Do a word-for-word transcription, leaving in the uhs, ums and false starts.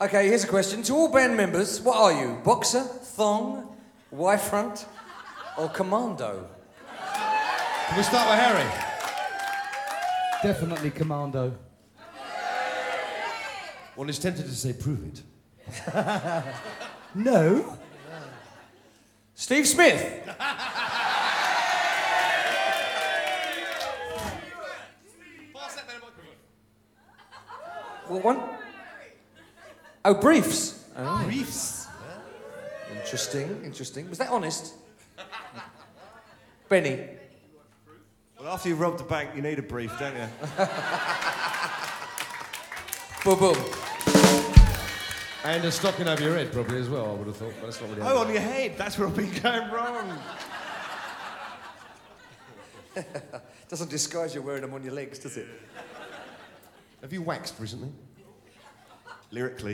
Okay, here's a question. To all band members, what are you? Boxer, thong, Y-front, or commando? Can we start with Harry? Definitely commando. One is tempted to say, prove it. No. Steve Smith. What one? Oh, briefs. Oh. Briefs. Interesting, interesting. Was that honest? Benny. Well, after you've robbed the bank, you need a brief, don't you? Boom, boom. And a stocking over your head, probably, as well, I would have thought. But that's not really Oh, on your head. That's where I've been going wrong. Doesn't disguise you wearing them on your legs, does it? Have you waxed recently? Lyrically.